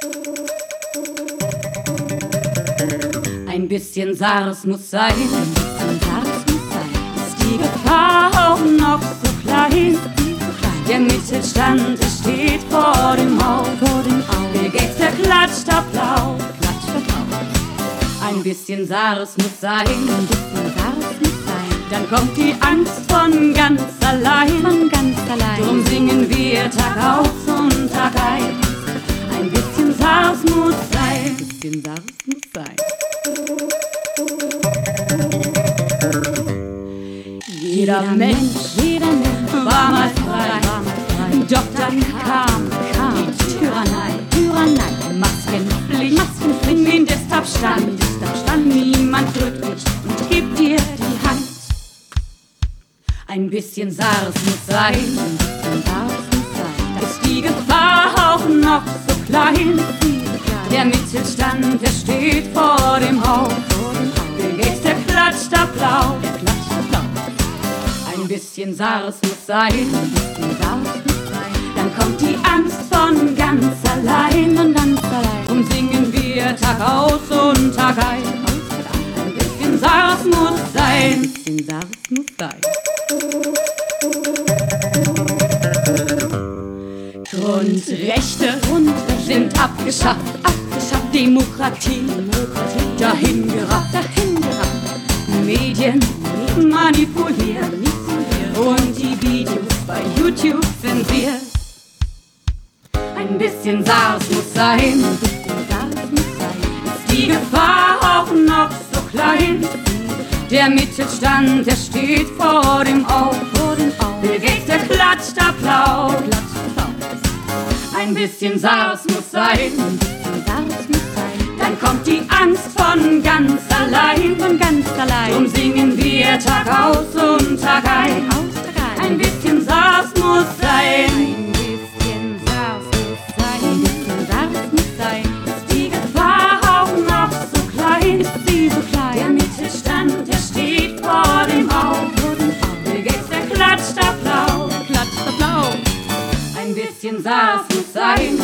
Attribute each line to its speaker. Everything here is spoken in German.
Speaker 1: Ein bisschen SARS muss sein, ist die Gefahr auch noch so klein. Der Mittelstand, der steht vor dem Haus. Bill Gates, der klatscht Applaus. Ein bisschen SARS muss sein, dann kommt die Angst von ganz allein. Drum singen wir Tag aus und Tag ein. Ein bisschen SARS muss sein, Jeder Mensch war mal frei, doch dann kam die Tyrannei. Maskenpflicht, Mindestabstand, niemand drückt dich und gibt dir die Hand. Ein bisschen SARS muss sein, ist die Gefahr auch noch so klein. Der Mittelstand, der steht vor dem Haus. Bill Gates, der klatscht Applaus. Ein bisschen SARS muss sein, dann kommt die Angst von ganz allein. Drum singen wir Tag aus und Tag ein. Ein bisschen SARS muss sein, Grundrechte sind abgeschafft. Demokratie dahingerafft. Medien manipuliert und die Videos bei YouTube zensiert. Ein bisschen SARS muss sein, ist die Gefahr auch noch so klein. Der Mittelstand, der steht vor dem Auf. Bill Gates, der klatscht Applaus. Ein bisschen SARS muss sein, dann kommt die Angst von ganz allein. Drum singen wir Tag aus und Tag ein. Ein bisschen SARS muss sein. Ist die Gefahr auch noch so klein. Der Mittelstand, der steht vor dem Auf. Bill Gates, der klatscht Applaus. Ein bisschen SARS muss sein.